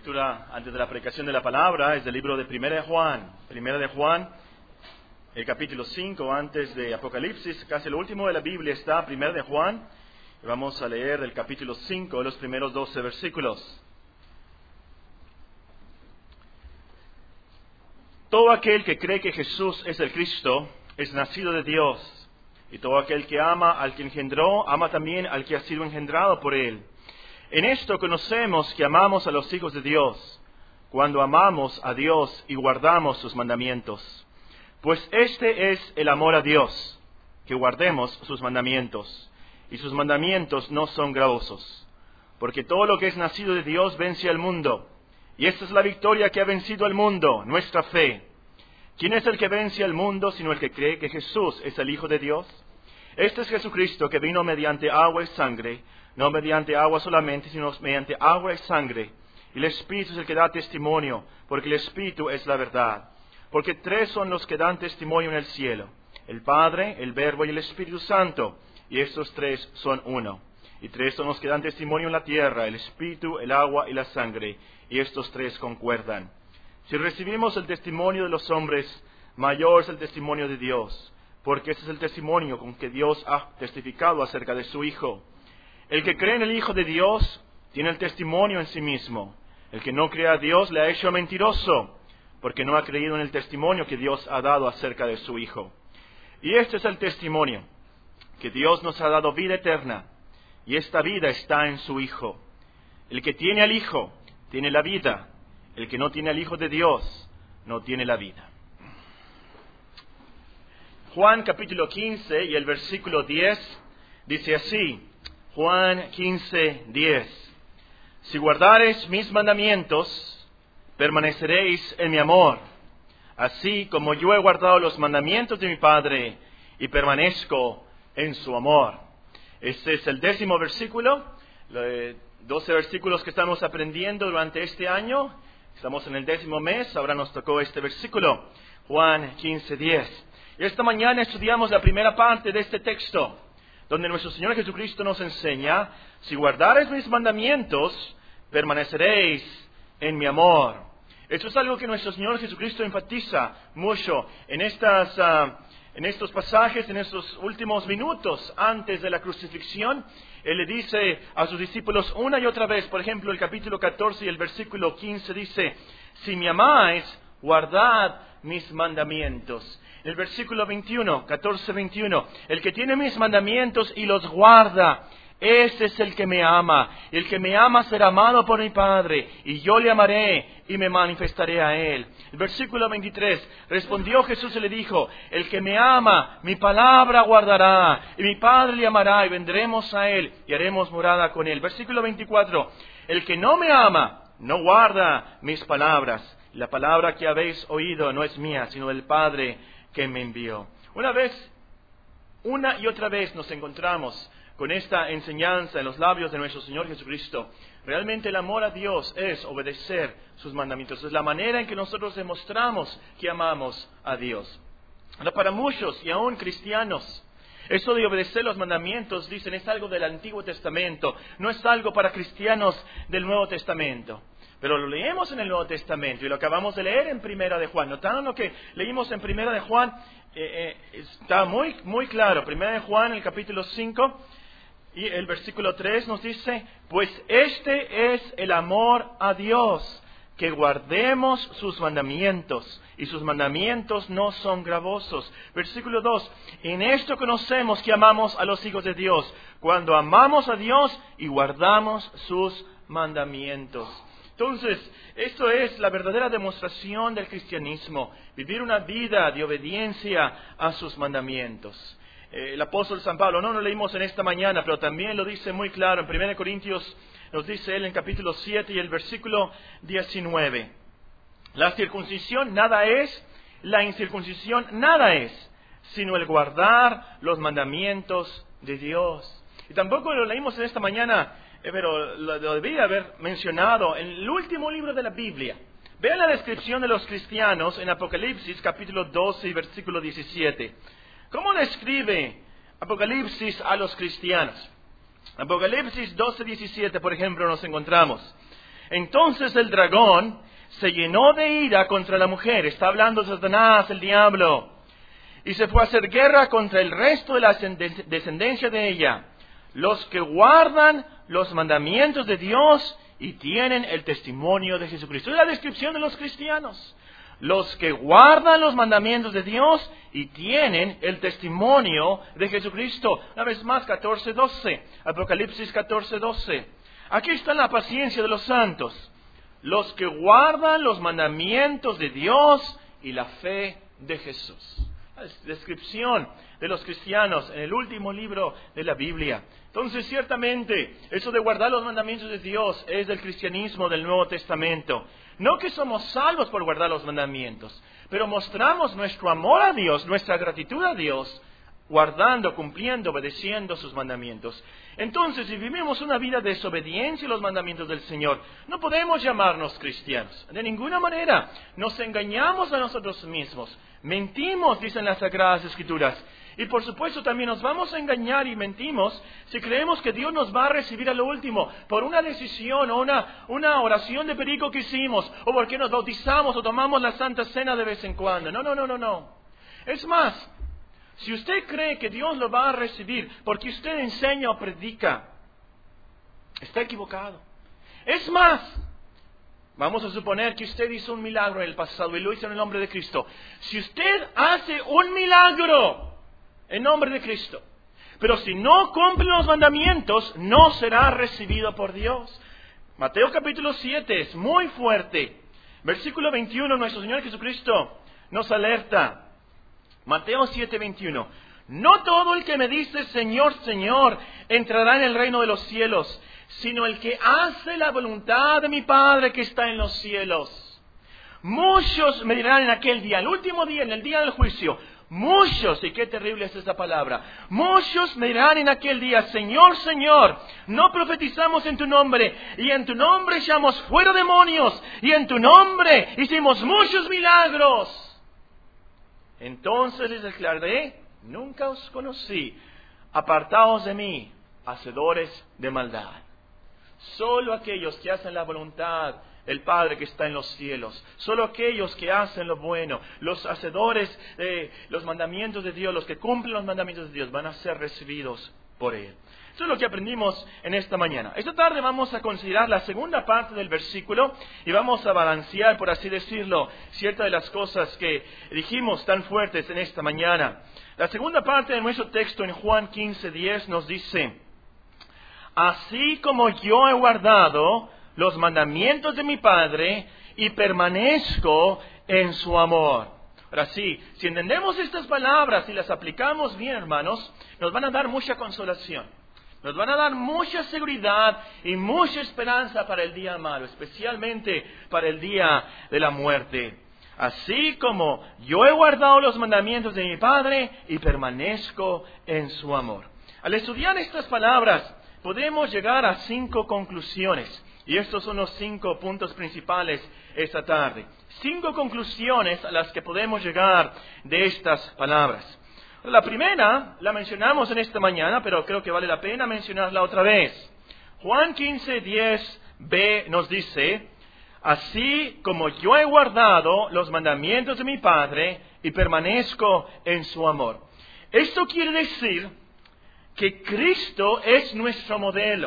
lectura antes de la predicación de la palabra es del libro de Primera de Juan. Primera de Juan, el capítulo 5, antes de Apocalipsis, casi lo último de la Biblia está Primera de Juan. Y vamos a leer el capítulo 5, los primeros 12 versículos. Todo aquel que cree que Jesús es el Cristo es nacido de Dios. Y todo aquel que ama al que engendró, ama también al que ha sido engendrado por él. En esto conocemos que amamos a los hijos de Dios, cuando amamos a Dios y guardamos sus mandamientos. Pues este es el amor a Dios, que guardemos sus mandamientos. Y sus mandamientos no son gravosos, porque todo lo que es nacido de Dios vence al mundo. Y esta es la victoria que ha vencido al mundo, nuestra fe. ¿Quién es el que vence al mundo sino el que cree que Jesús es el Hijo de Dios? Este es Jesucristo que vino mediante agua y sangre, no mediante agua solamente, sino mediante agua y sangre. Y el Espíritu es el que da testimonio, porque el Espíritu es la verdad. Porque tres son los que dan testimonio en el cielo: el Padre, el Verbo y el Espíritu Santo. Y estos tres son uno. Y tres son los que dan testimonio en la tierra: el Espíritu, el agua y la sangre. Y estos tres concuerdan. Si recibimos el testimonio de los hombres, mayor es el testimonio de Dios, porque ese es el testimonio con que Dios ha testificado acerca de su Hijo. El que cree en el Hijo de Dios tiene el testimonio en sí mismo. El que no cree a Dios le ha hecho mentiroso, porque no ha creído en el testimonio que Dios ha dado acerca de su Hijo. Y este es el testimonio, que Dios nos ha dado vida eterna, y esta vida está en su Hijo. El que tiene al Hijo tiene la vida. El que no tiene al Hijo de Dios no tiene la vida. Juan capítulo 15 y el versículo 10 dice así. Juan 15, 10. Si guardareis mis mandamientos, permaneceréis en mi amor, así como yo he guardado los mandamientos de mi Padre y permanezco en su amor. Este es el 10º versículo, 12 versículos que estamos aprendiendo durante este año. Estamos en el 10º mes, ahora nos tocó este versículo, Juan 15, 10. Y esta mañana estudiamos la primera parte de este texto, donde nuestro Señor Jesucristo nos enseña: si guardareis mis mandamientos, permaneceréis en mi amor. Esto es algo que nuestro Señor Jesucristo enfatiza mucho en estos pasajes, en estos últimos minutos antes de la crucifixión. Él le dice a sus discípulos una y otra vez, por ejemplo, el capítulo 14 y el versículo 15 dice: si me amáis, guardad mis mandamientos. En el versículo 21, 14-21, el que tiene mis mandamientos y los guarda, ese es el que me ama. El que me ama será amado por mi Padre, y yo le amaré y me manifestaré a él. El versículo 23, respondió Jesús y le dijo: el que me ama, mi palabra guardará, y mi Padre le amará, y vendremos a él, y haremos morada con él. Versículo 24, el que no me ama, no guarda mis palabras. La palabra que habéis oído no es mía, sino del Padre que me envió. Una y otra vez nos encontramos con esta enseñanza en los labios de nuestro Señor Jesucristo. Realmente el amor a Dios es obedecer sus mandamientos. Es la manera en que nosotros demostramos que amamos a Dios. Ahora, para muchos y aún cristianos, eso de obedecer los mandamientos, dicen, es algo del Antiguo Testamento, no es algo para cristianos del Nuevo Testamento. Pero lo leemos en el Nuevo Testamento y lo acabamos de leer en Primera de Juan. ¿Notaron lo que leímos en Primera de Juan? Está muy, muy claro. Primera de Juan, el capítulo 5 y el versículo 3 nos dice: pues este es el amor a Dios, que guardemos sus mandamientos, y sus mandamientos no son gravosos. Versículo 2, en esto conocemos que amamos a los hijos de Dios, cuando amamos a Dios y guardamos sus mandamientos. Entonces, esto es la verdadera demostración del cristianismo, vivir una vida de obediencia a sus mandamientos. El apóstol San Pablo, no lo leímos en esta mañana, pero también lo dice muy claro en 1 Corintios, nos dice él en capítulo 7 y el versículo 19. La circuncisión nada es, la incircuncisión nada es, sino el guardar los mandamientos de Dios. Y tampoco lo leímos en esta mañana, pero lo debía haber mencionado en el último libro de la Biblia. Vean la descripción de los cristianos en Apocalipsis capítulo 12 y versículo 17. ¿Cómo describe Apocalipsis a los cristianos? Apocalipsis 12, 17, por ejemplo, nos encontramos: Entonces el dragón se llenó de ira contra la mujer. Está hablando de Satanás, el diablo. Y se fue a hacer guerra contra el resto de la descendencia de ella, los que guardan los mandamientos de Dios y tienen el testimonio de Jesucristo. Es la descripción de los cristianos. Los que guardan los mandamientos de Dios y tienen el testimonio de Jesucristo. Una vez más, 14:12. Apocalipsis 14:12. Aquí está la paciencia de los santos. Los que guardan los mandamientos de Dios y la fe de Jesús. La descripción de los cristianos en el último libro de la Biblia. Entonces, ciertamente, eso de guardar los mandamientos de Dios es del cristianismo del Nuevo Testamento. No que somos salvos por guardar los mandamientos, pero mostramos nuestro amor a Dios, nuestra gratitud a Dios, guardando, cumpliendo, obedeciendo sus mandamientos. Entonces, si vivimos una vida de desobediencia a los mandamientos del Señor, no podemos llamarnos cristianos. De ninguna manera. Nos engañamos a nosotros mismos. Mentimos, dicen las Sagradas Escrituras. Y por supuesto también nos vamos a engañar y mentimos si creemos que Dios nos va a recibir a lo último por una decisión o una oración de perico que hicimos, o porque nos bautizamos o tomamos la Santa Cena de vez en cuando. No. Es más, si usted cree que Dios lo va a recibir porque usted enseña o predica, está equivocado. Es más, vamos a suponer que usted hizo un milagro en el pasado y lo hizo en el nombre de Cristo. Si usted hace un milagro en nombre de Cristo, pero si no cumple los mandamientos, no será recibido por Dios. Mateo capítulo 7 es muy fuerte. Versículo 21, nuestro Señor Jesucristo nos alerta. Mateo 7:21. No todo el que me dice Señor, Señor, entrará en el reino de los cielos, sino el que hace la voluntad de mi Padre que está en los cielos. Muchos me dirán en aquel día, el último día, en el día del juicio, muchos, y qué terrible es esta palabra, muchos me dirán en aquel día, Señor, Señor, no profetizamos en tu nombre, y en tu nombre echamos fuera demonios, y en tu nombre hicimos muchos milagros. Entonces les declararé, nunca os conocí, apartaos de mí, hacedores de maldad. Solo aquellos que hacen la voluntad del Padre que está en los cielos, solo aquellos que hacen lo bueno, los hacedores de los mandamientos de Dios, los que cumplen los mandamientos de Dios, van a ser recibidos por Él. Eso es lo que aprendimos en esta mañana. Esta tarde vamos a considerar la segunda parte del versículo y vamos a balancear, por así decirlo, ciertas de las cosas que dijimos tan fuertes en esta mañana. La segunda parte de nuestro texto en Juan 15:10 nos dice: así como yo he guardado los mandamientos de mi Padre y permanezco en su amor. Ahora sí, si entendemos estas palabras y las aplicamos bien, hermanos, nos van a dar mucha consolación. Nos van a dar mucha seguridad y mucha esperanza para el día malo, especialmente para el día de la muerte. Así como yo he guardado los mandamientos de mi Padre y permanezco en su amor. Al estudiar estas palabras, podemos llegar a 5 conclusiones. Y estos son los 5 puntos principales esta tarde. 5 conclusiones a las que podemos llegar de estas palabras. La primera la mencionamos en esta mañana, pero creo que vale la pena mencionarla otra vez. Juan 15:10b nos dice: así como yo he guardado los mandamientos de mi Padre y permanezco en su amor. Esto quiere decir que Cristo es nuestro modelo.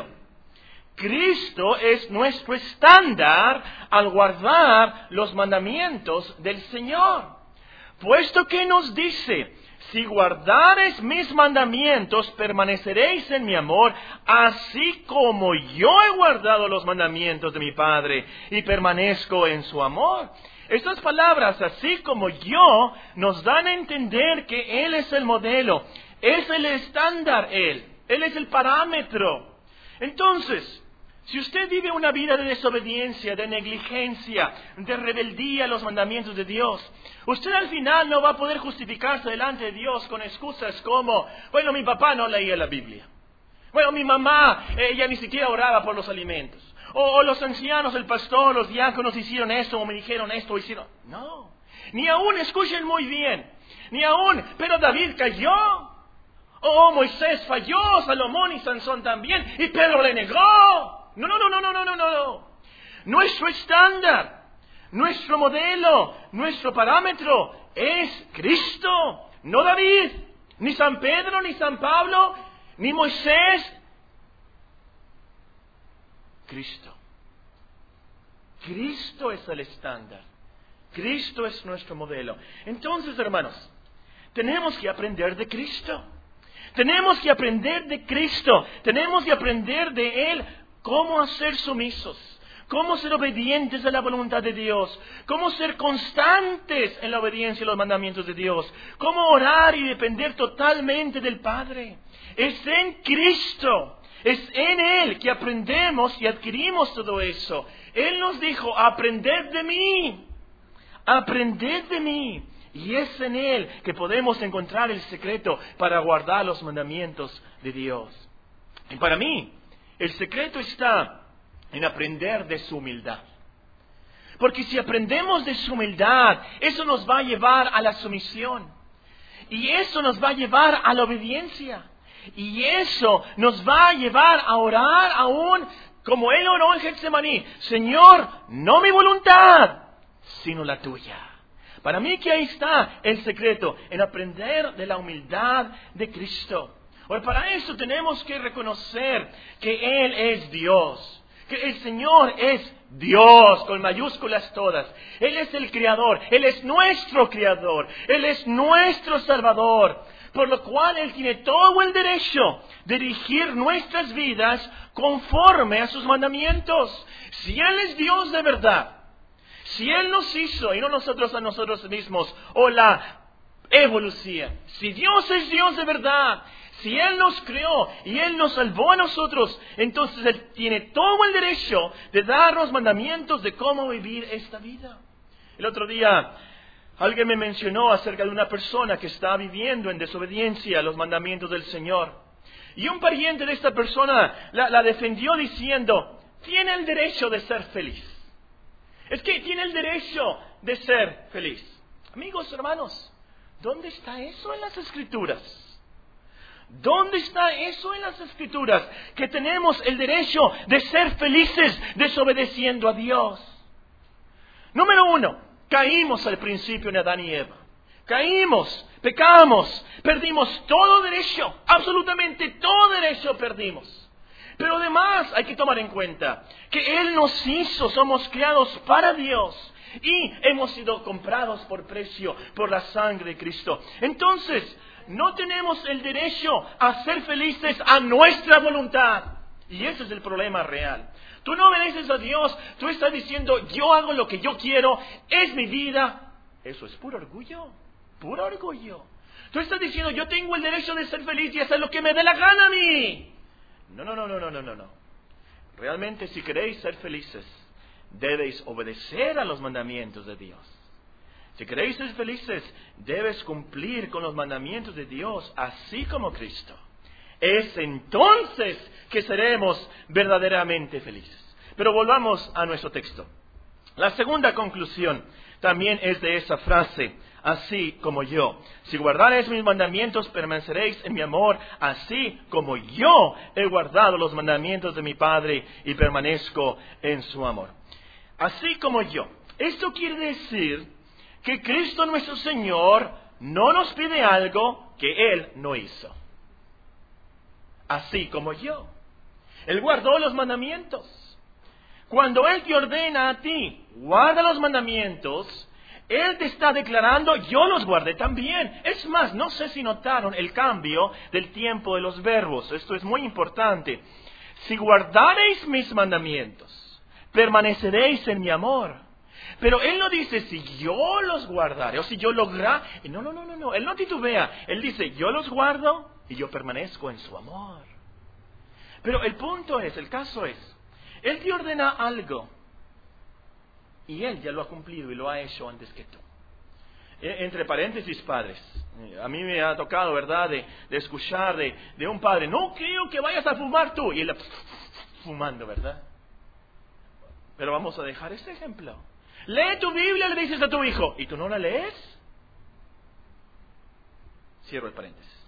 Cristo es nuestro estándar al guardar los mandamientos del Señor. Puesto que nos dice: si guardareis mis mandamientos, permaneceréis en mi amor, así como yo he guardado los mandamientos de mi Padre y permanezco en su amor. Estas palabras, así como yo, nos dan a entender que Él es el modelo, es el estándar Él es el parámetro. Entonces, si usted vive una vida de desobediencia, de negligencia, de rebeldía a los mandamientos de Dios, usted al final no va a poder justificarse delante de Dios con excusas como: bueno, mi papá no leía la Biblia. Bueno, mi mamá, ella ni siquiera oraba por los alimentos. O los ancianos, el pastor, los diáconos hicieron esto, o me dijeron esto, o hicieron... No, ni aún, escuchen muy bien, ni aún, pero David cayó. Oh, Moisés falló, Salomón y Sansón también, y Pedro le negó. No. Nuestro estándar, nuestro modelo, nuestro parámetro es Cristo, no David, ni San Pedro, ni San Pablo, ni Moisés. Cristo. Cristo es el estándar. Cristo es nuestro modelo. Entonces, hermanos, tenemos que aprender de Cristo. Tenemos que aprender de Cristo. Tenemos que aprender de Él cómo ser sumisos, cómo ser obedientes a la voluntad de Dios, cómo ser constantes en la obediencia a los mandamientos de Dios, cómo orar y depender totalmente del Padre. Es en Cristo, es en Él que aprendemos y adquirimos todo eso. Él nos dijo, aprended de mí. Aprended de mí. Y es en Él que podemos encontrar el secreto para guardar los mandamientos de Dios. Y para mí, el secreto está en aprender de su humildad. Porque si aprendemos de su humildad, eso nos va a llevar a la sumisión. Y eso nos va a llevar a la obediencia. Y eso nos va a llevar a orar aún como Él oró en Getsemaní. Señor, no mi voluntad, sino la tuya. Para mí que ahí está el secreto, en aprender de la humildad de Cristo. Ahora, para eso tenemos que reconocer que Él es Dios. Que el Señor es Dios, con mayúsculas todas. Él es el Creador, Él es nuestro Creador, Él es nuestro Salvador. Por lo cual Él tiene todo el derecho de dirigir nuestras vidas conforme a sus mandamientos. Si Él es Dios de verdad, si Él nos hizo y no nosotros a nosotros mismos, o la evolución, si Dios es Dios de verdad, si Él nos creó y Él nos salvó a nosotros, entonces Él tiene todo el derecho de darnos mandamientos de cómo vivir esta vida. El otro día alguien me mencionó acerca de una persona que está viviendo en desobediencia a los mandamientos del Señor. Y un pariente de esta persona la defendió diciendo, tiene el derecho de ser feliz. Es que tiene el derecho de ser feliz. Amigos, hermanos, ¿dónde está eso en las Escrituras? ¿Dónde está eso en las Escrituras? Que tenemos el derecho de ser felices desobedeciendo a Dios. Número 1, caímos al principio en Adán y Eva. Caímos, pecamos, perdimos todo derecho, absolutamente todo derecho perdimos. Pero además hay que tomar en cuenta que Él nos hizo, somos creados para Dios y hemos sido comprados por precio por la sangre de Cristo. Entonces, no tenemos el derecho a ser felices a nuestra voluntad. Y ese es el problema real. Tú no obedeces a Dios, tú estás diciendo, yo hago lo que yo quiero, es mi vida. Eso es puro orgullo, puro orgullo. Tú estás diciendo, yo tengo el derecho de ser feliz y hacer lo que me dé la gana a mí. No. Realmente, si queréis ser felices, debéis obedecer a los mandamientos de Dios. Si queréis ser felices, debes cumplir con los mandamientos de Dios, así como Cristo. Es entonces que seremos verdaderamente felices. Pero volvamos a nuestro texto. La segunda conclusión también es de esa frase, así como yo. Si guardareis mis mandamientos, permaneceréis en mi amor, así como yo he guardado los mandamientos de mi Padre y permanezco en su amor. Así como yo. Esto quiere decir que Cristo nuestro Señor no nos pide algo que Él no hizo. Así como yo. Él guardó los mandamientos. Cuando Él te ordena a ti, guarda los mandamientos, Él te está declarando, yo los guardé también. Es más, no sé si notaron el cambio del tiempo de los verbos. Esto es muy importante. Si guardareis mis mandamientos, permaneceréis en mi amor. Pero Él no dice, si yo los guardare, o si yo lograre. No. Él no titubea. Él dice, yo los guardo y yo permanezco en su amor. Pero el punto es, el caso es, Él te ordena algo y Él ya lo ha cumplido y lo ha hecho antes que tú. Entre paréntesis, padres, a mí me ha tocado, ¿verdad?, de escuchar de un padre, no creo que vayas a fumar tú, y él fumando, ¿verdad? Pero vamos a dejar este ejemplo. Lee tu Biblia, le dices a tu hijo, ¿y tú no la lees? Cierro el paréntesis.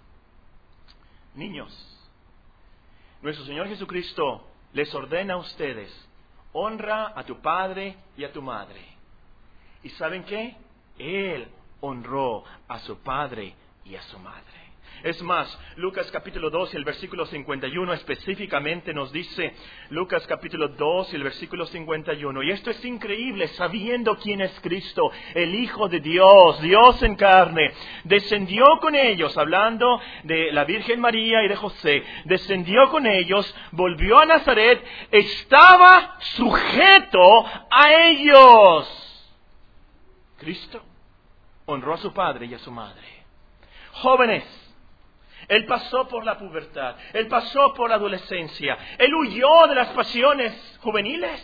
Niños, nuestro Señor Jesucristo les ordena a ustedes, honra a tu padre y a tu madre. ¿Y saben qué? Él honró a su padre y a su madre. Es más, Lucas capítulo 2 y el versículo 51 específicamente nos dice, Lucas capítulo 2 y el versículo 51, y esto es increíble, sabiendo quién es Cristo, el Hijo de Dios, Dios en carne, descendió con ellos, hablando de la Virgen María y de José, descendió con ellos, volvió a Nazaret, estaba sujeto a ellos. Cristo honró a su padre y a su madre. Jóvenes, Él pasó por la pubertad, Él pasó por la adolescencia, Él huyó de las pasiones juveniles.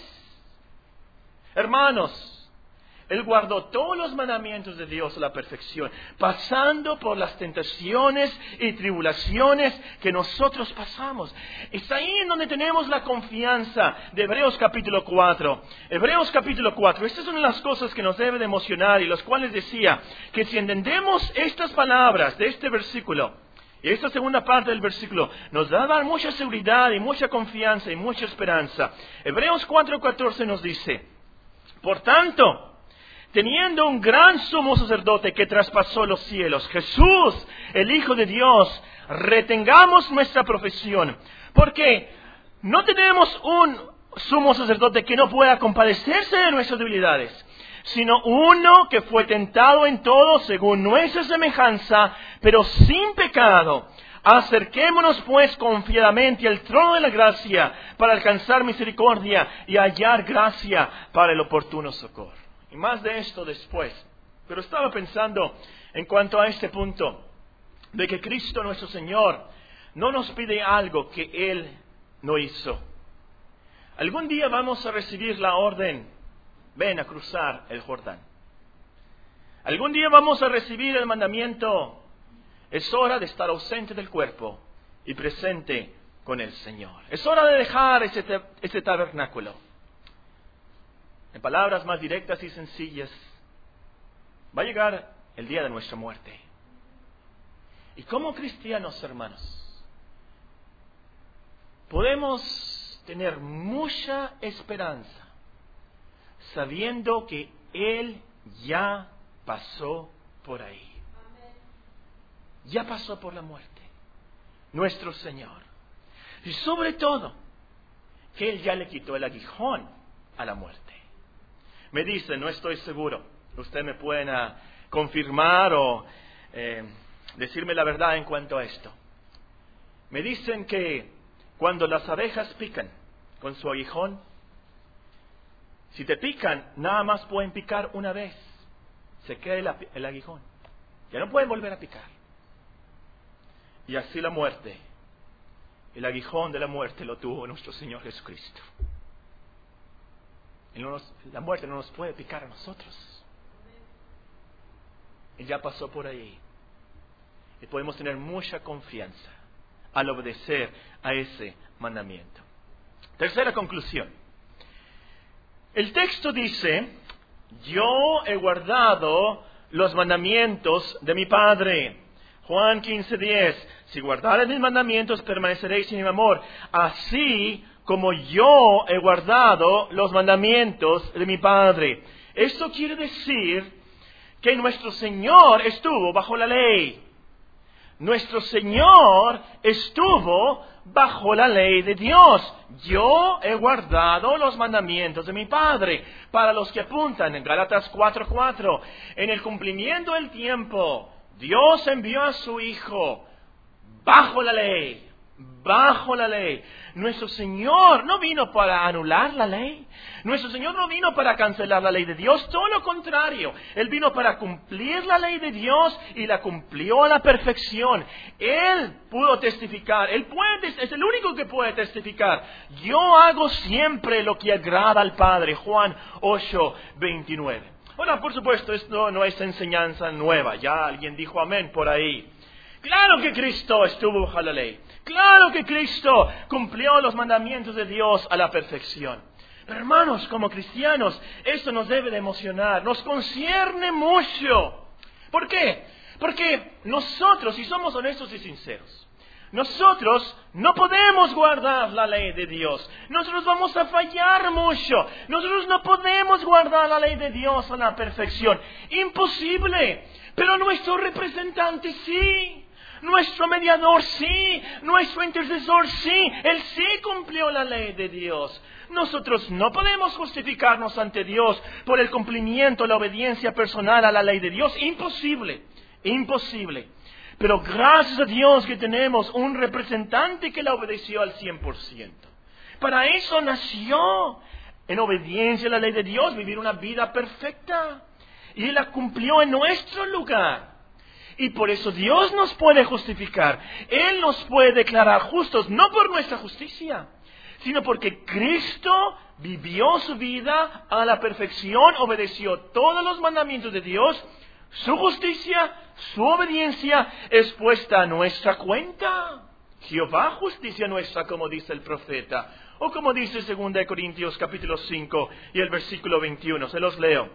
Hermanos, Él guardó todos los mandamientos de Dios a la perfección, pasando por las tentaciones y tribulaciones que nosotros pasamos. Es ahí en donde tenemos la confianza de Hebreos capítulo 4. Hebreos capítulo 4, estas son las cosas que nos deben de emocionar y las cuales decía que si entendemos estas palabras de este versículo, y esta segunda parte del versículo nos va a dar mucha seguridad y mucha confianza y mucha esperanza. Hebreos 4:14 nos dice, por tanto, teniendo un gran sumo sacerdote que traspasó los cielos, Jesús, el Hijo de Dios, retengamos nuestra profesión, porque no tenemos un sumo sacerdote que no pueda compadecerse de nuestras debilidades, sino uno que fue tentado en todo según nuestra semejanza, pero sin pecado. Acerquémonos pues confiadamente al trono de la gracia para alcanzar misericordia y hallar gracia para el oportuno socorro. Y más de esto después. Pero estaba pensando en cuanto a este punto, de que Cristo nuestro Señor no nos pide algo que Él no hizo. Algún día vamos a recibir la orden, ven a cruzar el Jordán. Algún día vamos a recibir el mandamiento, es hora de estar ausente del cuerpo y presente con el Señor. Es hora de dejar ese tabernáculo. En palabras más directas y sencillas, va a llegar el día de nuestra muerte. Y como cristianos, hermanos, podemos tener mucha esperanza sabiendo que Él ya pasó por ahí. Ya pasó por la muerte, nuestro Señor. Y sobre todo, que Él ya le quitó el aguijón a la muerte. Me dice, no estoy seguro, usted me pueden confirmar o decirme la verdad en cuanto a esto. Me dicen que cuando las abejas pican con su aguijón, si te pican, nada más pueden picar una vez. Se queda el aguijón. Ya no pueden volver a picar. Y así la muerte, el aguijón de la muerte lo tuvo nuestro Señor Jesucristo. La muerte no nos puede picar a nosotros. Él ya pasó por ahí. Y podemos tener mucha confianza al obedecer a ese mandamiento. Tercera conclusión. El texto dice, yo he guardado los mandamientos de mi Padre. Juan 15:10, si guardareis mis mandamientos, permaneceréis en mi amor, así como yo he guardado los mandamientos de mi Padre. Esto quiere decir que nuestro Señor estuvo bajo la ley. Nuestro Señor estuvo bajo la ley de Dios. Yo he guardado los mandamientos de mi Padre. Para los que apuntan en Gálatas 4:4, en el cumplimiento del tiempo, Dios envió a su Hijo bajo la ley. Bajo la ley. Nuestro Señor no vino para anular la ley. Nuestro Señor no vino para cancelar la ley de Dios. Todo lo contrario. Él vino para cumplir la ley de Dios y la cumplió a la perfección. Él pudo testificar. Es el único que puede testificar. Yo hago siempre lo que agrada al Padre. Juan 8:29. Ahora, por supuesto, esto no es enseñanza nueva. Ya alguien dijo amén por ahí. Claro que Cristo estuvo bajo la ley. Claro que Cristo cumplió los mandamientos de Dios a la perfección. Pero hermanos, como cristianos, esto nos debe de emocionar, nos concierne mucho. ¿Por qué? Porque nosotros, si somos honestos y sinceros, Nosotros no podemos guardar la ley de Dios. Nosotros vamos a fallar mucho. Nosotros no podemos guardar la ley de Dios a la perfección. Imposible. Pero nuestro representante sí. Nuestro mediador sí. Nuestro intercesor sí. Él sí cumplió la ley de Dios. Nosotros no podemos justificarnos ante Dios por el cumplimiento, la obediencia personal a la ley de Dios. Imposible. Imposible. Pero gracias a Dios que tenemos un representante que la obedeció al 100%. Para eso nació, en obediencia a la ley de Dios, vivir una vida perfecta. Y Él la cumplió en nuestro lugar. Y por eso Dios nos puede justificar. Él nos puede declarar justos, no por nuestra justicia, sino porque Cristo vivió su vida a la perfección, obedeció todos los mandamientos de Dios. Su justicia, su obediencia es puesta a nuestra cuenta. Jehová justicia nuestra, como dice el profeta. O como dice 2 Corintios capítulo 5 y el versículo 21. Se los leo.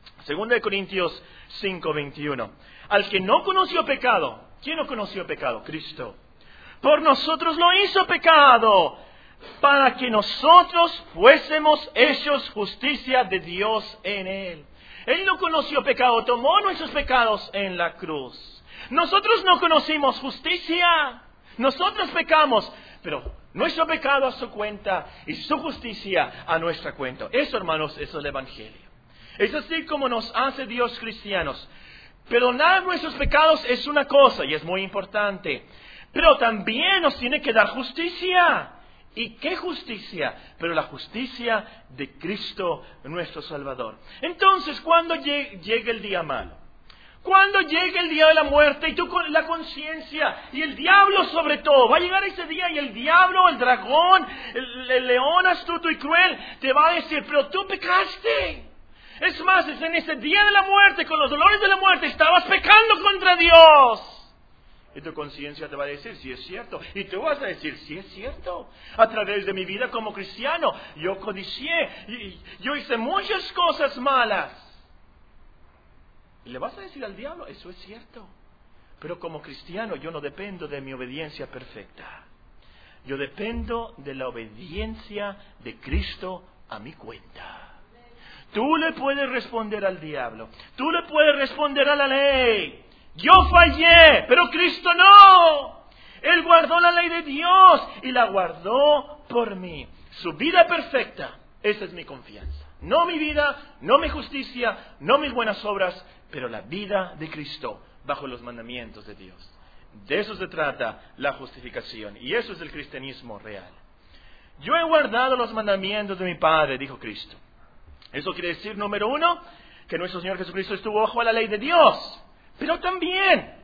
2 Corintios 5, 21. Al que no conoció pecado. ¿Quién no conoció pecado? Cristo. Por nosotros lo hizo pecado, para que nosotros fuésemos hechos justicia de Dios en Él. Él no conoció pecado, tomó nuestros pecados en la cruz. Nosotros no conocimos justicia. Nosotros pecamos, pero nuestro pecado a su cuenta y su justicia a nuestra cuenta. Eso, hermanos, es el Evangelio. Es así como nos hace Dios cristianos. Perdonar nuestros pecados es una cosa y es muy importante. Pero también nos tiene que dar justicia. ¿Y qué justicia? Pero la justicia de Cristo nuestro Salvador. Entonces, cuando llegue el día malo, cuando llegue el día de la muerte y tú con la conciencia y el diablo sobre todo, va a llegar ese día y el diablo, el dragón, el león astuto y cruel te va a decir, pero tú pecaste. Es más, es en ese día de la muerte, con los dolores de la muerte, estabas pecando contra Dios. Y tu conciencia te va a decir, sí es cierto. Y tú vas a decir, sí es cierto. A través de mi vida como cristiano, yo codicié, yo hice muchas cosas malas. Y le vas a decir al diablo, eso es cierto. Pero como cristiano, yo no dependo de mi obediencia perfecta. Yo dependo de la obediencia de Cristo a mi cuenta. Tú le puedes responder al diablo. Tú le puedes responder a la ley. Yo fallé, pero Cristo no. Él guardó la ley de Dios y la guardó por mí. Su vida perfecta, esa es mi confianza. No mi vida, no mi justicia, no mis buenas obras, pero la vida de Cristo bajo los mandamientos de Dios. De eso se trata la justificación y eso es el cristianismo real. Yo he guardado los mandamientos de mi Padre, dijo Cristo. Eso quiere decir, número uno, que nuestro Señor Jesucristo estuvo bajo la ley de Dios. Pero también,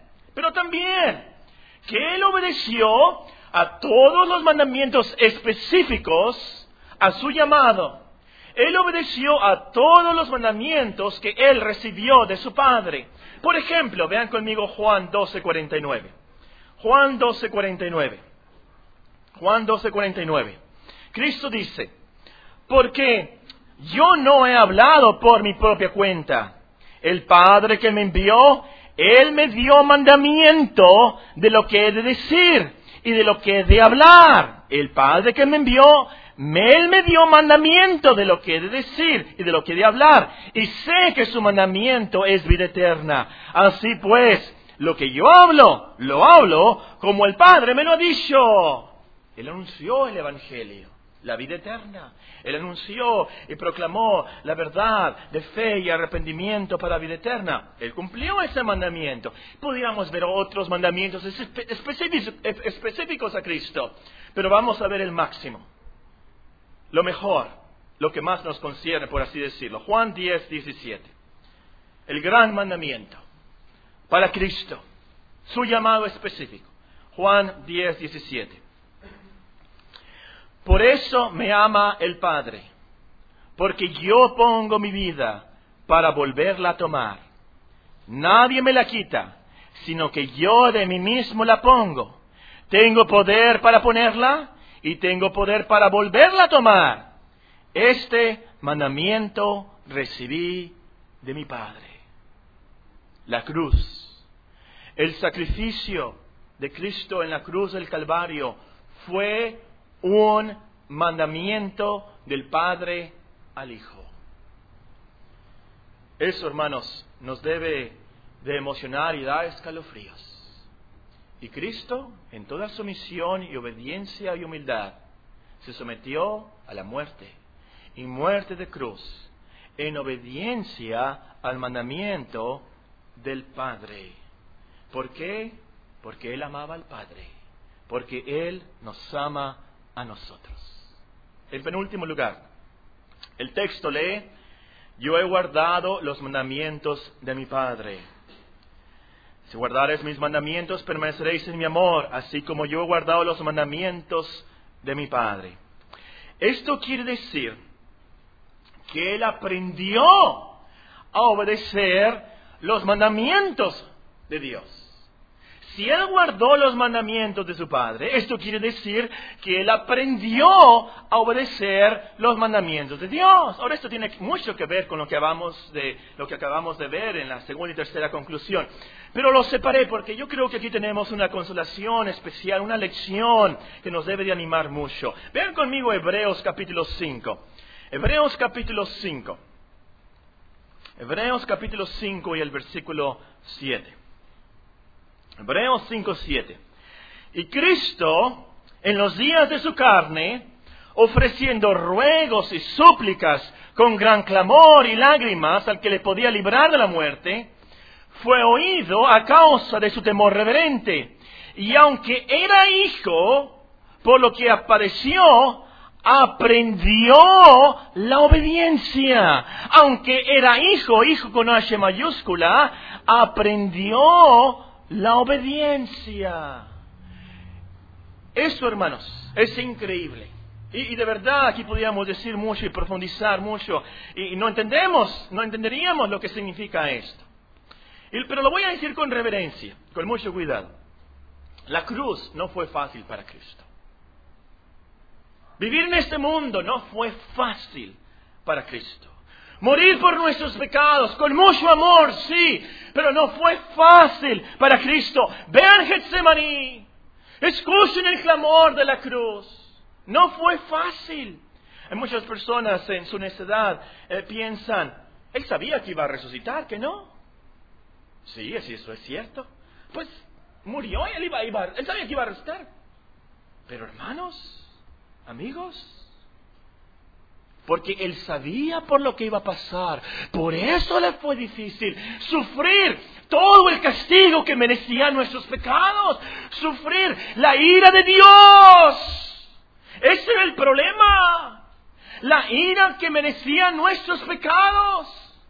que Él obedeció a todos los mandamientos específicos a su llamado. Él obedeció a todos los mandamientos que Él recibió de su Padre. Por ejemplo, vean conmigo Juan 12:49. Juan 12:49. Juan 12:49. Cristo dice, porque yo no he hablado por mi propia cuenta. El Padre que me envió, Él me dio mandamiento de lo que he de decir y de lo que he de hablar. El Padre que me envió, Él me dio mandamiento de lo que he de decir y de lo que he de hablar. Y sé que su mandamiento es vida eterna. Así pues, lo que yo hablo, lo hablo como el Padre me lo ha dicho. Él anunció el Evangelio, la vida eterna. Él anunció y proclamó la verdad de fe y arrepentimiento para la vida eterna. Él cumplió ese mandamiento. Podríamos ver otros mandamientos específicos a Cristo, pero vamos a ver el máximo. Lo mejor, lo que más nos concierne, por así decirlo. Juan 10:17. El gran mandamiento para Cristo. Su llamado específico. Juan 10:17. Por eso me ama el Padre, porque yo pongo mi vida para volverla a tomar. Nadie me la quita, sino que yo de mí mismo la pongo. Tengo poder para ponerla y tengo poder para volverla a tomar. Este mandamiento recibí de mi Padre. La cruz, el sacrificio de Cristo en la cruz del Calvario fue un mandamiento del Padre al Hijo. Eso, hermanos, nos debe de emocionar y dar escalofríos. Y Cristo, en toda sumisión y obediencia y humildad, se sometió a la muerte, y muerte de cruz, en obediencia al mandamiento del Padre. ¿Por qué? Porque Él amaba al Padre, porque Él nos ama a nosotros. En penúltimo lugar, el texto lee: yo he guardado los mandamientos de mi Padre. Si guardareis mis mandamientos, permaneceréis en mi amor, así como yo he guardado los mandamientos de mi Padre. Esto quiere decir que Él aprendió a obedecer los mandamientos de Dios. Si Él guardó los mandamientos de su Padre, esto quiere decir que Él aprendió a obedecer los mandamientos de Dios. Ahora, esto tiene mucho que ver con lo que acabamos de ver en la segunda y tercera conclusión. Pero lo separé porque yo creo que aquí tenemos una consolación especial, una lección que nos debe de animar mucho. Vean conmigo Hebreos capítulo 5. Hebreos capítulo 5. Hebreos capítulo 5 y el versículo 7. Hebreos 5:7. Y Cristo, en los días de su carne, ofreciendo ruegos y súplicas con gran clamor y lágrimas al que le podía librar de la muerte, fue oído a causa de su temor reverente. Y aunque era hijo, por lo que padeció, aprendió la obediencia. Aunque era hijo con H mayúscula, aprendió la obediencia. Esto, hermanos, es increíble. Y de verdad aquí podríamos decir mucho y profundizar mucho. Y no entenderíamos lo que significa esto. Pero lo voy a decir con reverencia, con mucho cuidado. La cruz no fue fácil para Cristo. Vivir en este mundo no fue fácil para Cristo. Morir por nuestros pecados, con mucho amor, sí, pero no fue fácil para Cristo. Vean Getsemaní, escuchen el clamor de la cruz. No fue fácil. Hay muchas personas en su necedad piensan, Él sabía que iba a resucitar, ¿que no? Sí, eso es cierto. Pues murió y Él sabía que iba a resucitar. Pero hermanos, amigos, porque Él sabía por lo que iba a pasar. Por eso le fue difícil sufrir todo el castigo que merecían nuestros pecados. Sufrir la ira de Dios. Ese era el problema. La ira que merecían nuestros pecados.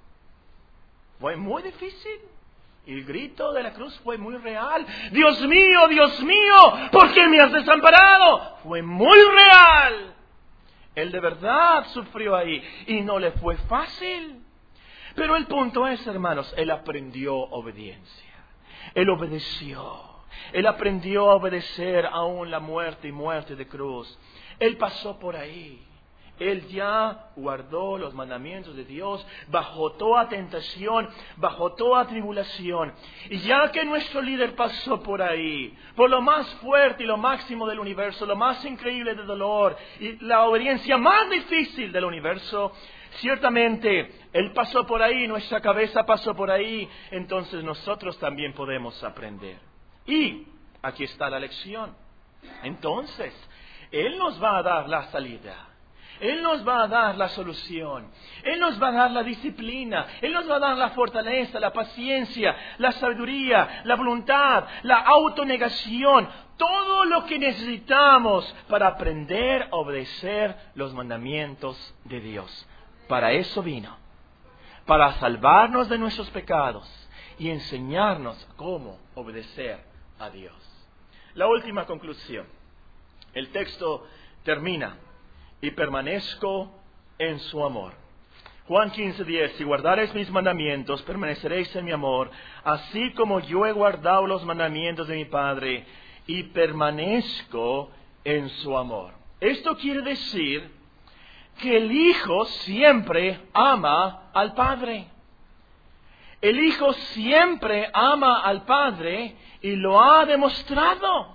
Fue muy difícil. Y el grito de la cruz fue muy real. Dios mío, ¿por qué me has desamparado? Fue muy real. Él de verdad sufrió ahí y no le fue fácil. Pero el punto es, hermanos, Él aprendió obediencia. Él obedeció. Él aprendió a obedecer aún la muerte y muerte de cruz. Él pasó por ahí. Él ya guardó los mandamientos de Dios bajo toda tentación, bajo toda tribulación. Y ya que nuestro líder pasó por ahí, por lo más fuerte y lo máximo del universo, lo más increíble de dolor y la obediencia más difícil del universo, ciertamente Él pasó por ahí, nuestra cabeza pasó por ahí, entonces nosotros también podemos aprender. Y aquí está la lección. Entonces, Él nos va a dar la salida. Él nos va a dar la solución. Él nos va a dar la disciplina. Él nos va a dar la fortaleza, la paciencia, la sabiduría, la voluntad, la autonegación. Todo lo que necesitamos para aprender a obedecer los mandamientos de Dios. Para eso vino. Para salvarnos de nuestros pecados y enseñarnos cómo obedecer a Dios. La última conclusión. El texto termina. Y permanezco en su amor. Juan 15:10. Si guardareis mis mandamientos, permaneceréis en mi amor, así como yo he guardado los mandamientos de mi Padre, y permanezco en su amor. Esto quiere decir que el Hijo siempre ama al Padre. El Hijo siempre ama al Padre y lo ha demostrado.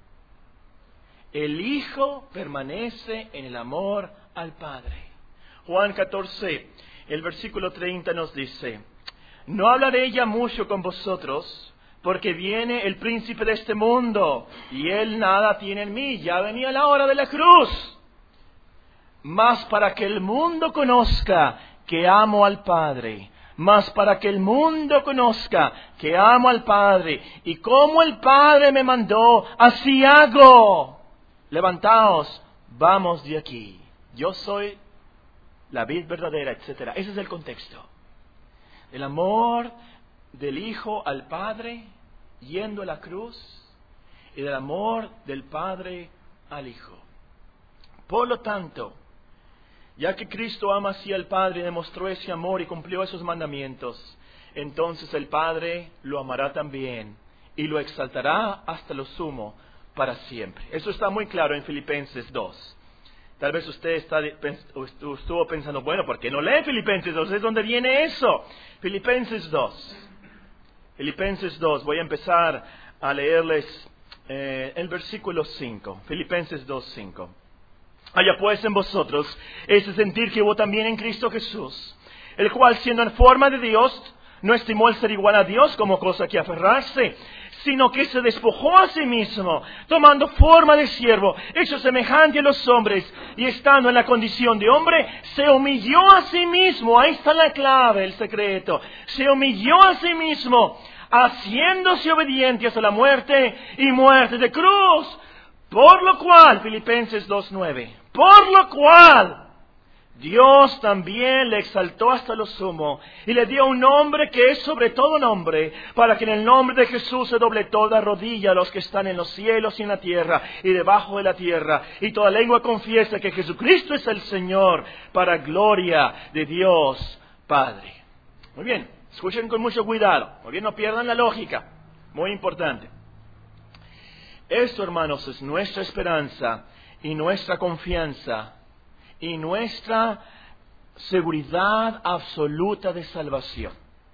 El Hijo permanece en el amor al Padre. Juan 14, el versículo 30 nos dice: no hablaré ya mucho con vosotros, porque viene el príncipe de este mundo, y él nada tiene en mí. Ya venía la hora de la cruz. Mas para que el mundo conozca que amo al Padre, mas para que el mundo conozca que amo al Padre, y como el Padre me mandó, así hago. Levantaos, vamos de aquí. Yo soy la vid verdadera, etc. Ese es el contexto. El amor del Hijo al Padre yendo a la cruz, y del amor del Padre al Hijo. Por lo tanto, ya que Cristo ama así al Padre y demostró ese amor y cumplió esos mandamientos, entonces el Padre lo amará también y lo exaltará hasta lo sumo para siempre. Eso está muy claro en Filipenses 2. Tal vez usted estuvo pensando, bueno, ¿por qué no lee Filipenses 2? ¿Es donde viene eso? Filipenses 2. Filipenses 2. Voy a empezar a leerles el versículo 5. Filipenses 2, 5. Haya pues en vosotros ese sentir que hubo también en Cristo Jesús, el cual siendo en forma de Dios, no estimó el ser igual a Dios como cosa que aferrarse, sino que se despojó a sí mismo, tomando forma de siervo, hecho semejante a los hombres, y estando en la condición de hombre, se humilló a sí mismo. Ahí está la clave, el secreto. Se humilló a sí mismo, haciéndose obediente hasta la muerte y muerte de cruz. Por lo cual, Filipenses 2:9, por lo cual Dios también le exaltó hasta lo sumo y le dio un nombre que es sobre todo nombre, para que en el nombre de Jesús se doble toda rodilla a los que están en los cielos y en la tierra y debajo de la tierra, y toda lengua confiese que Jesucristo es el Señor, para gloria de Dios Padre. Muy bien, escuchen con mucho cuidado, muy bien, no pierdan la lógica, muy importante. Esto, hermanos, es nuestra esperanza y nuestra confianza y nuestra seguridad absoluta de salvación.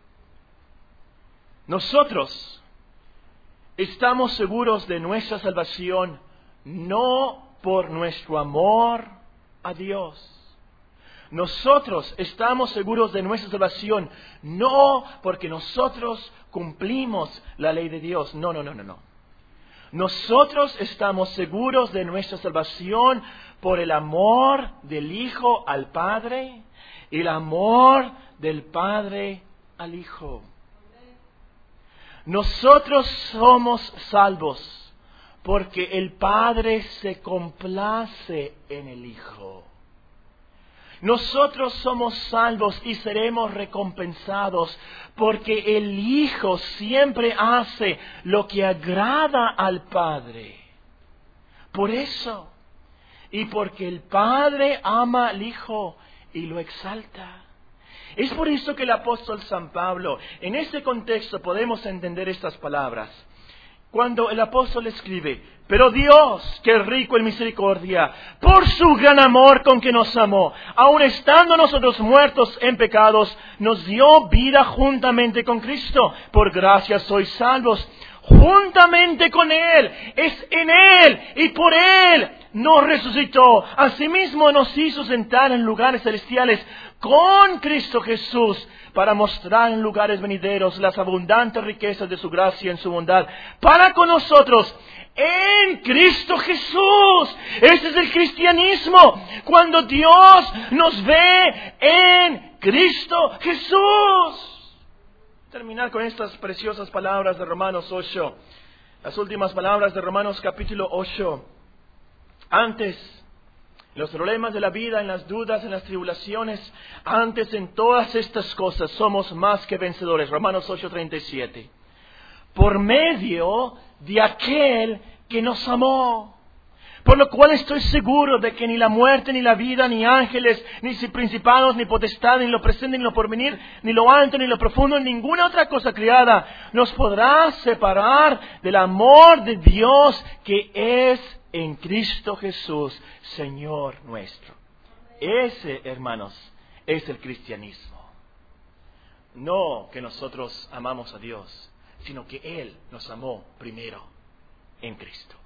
Nosotros estamos seguros de nuestra salvación no por nuestro amor a Dios. Nosotros estamos seguros de nuestra salvación no porque nosotros cumplimos la ley de Dios. No. Nosotros estamos seguros de nuestra salvación por el amor del Hijo al Padre y el amor del Padre al Hijo. Nosotros somos salvos porque el Padre se complace en el Hijo. Nosotros somos salvos y seremos recompensados porque el Hijo siempre hace lo que agrada al Padre. Por eso, y porque el Padre ama al Hijo y lo exalta. Es por eso que el apóstol San Pablo, en este contexto podemos entender estas palabras. Cuando el apóstol escribe: pero Dios, que es rico en misericordia, por su gran amor con que nos amó, aun estando nosotros muertos en pecados, nos dio vida juntamente con Cristo. Por gracia sois salvos, juntamente con Él. Es en Él y por Él nos resucitó. Asimismo nos hizo sentar en lugares celestiales con Cristo Jesús, para mostrar en lugares venideros las abundantes riquezas de su gracia en su bondad para con nosotros en Cristo Jesús. Ese es el cristianismo, cuando Dios nos ve en Cristo Jesús. Terminar con estas preciosas palabras de Romanos 8, las últimas palabras de Romanos capítulo 8. Antes, en los problemas de la vida, en las dudas, en las tribulaciones, antes en todas estas cosas somos más que vencedores. Romanos 8:37. Por medio de aquel que nos amó. Por lo cual estoy seguro de que ni la muerte, ni la vida, ni ángeles, ni principados, ni potestad, ni lo presente, ni lo porvenir, ni lo alto, ni lo profundo, ni ninguna otra cosa creada nos podrá separar del amor de Dios que es en Cristo Jesús, Señor nuestro. Ese, hermanos, es el cristianismo. no que nosotros amamos a Dios, sino que Él nos amó primero en Cristo.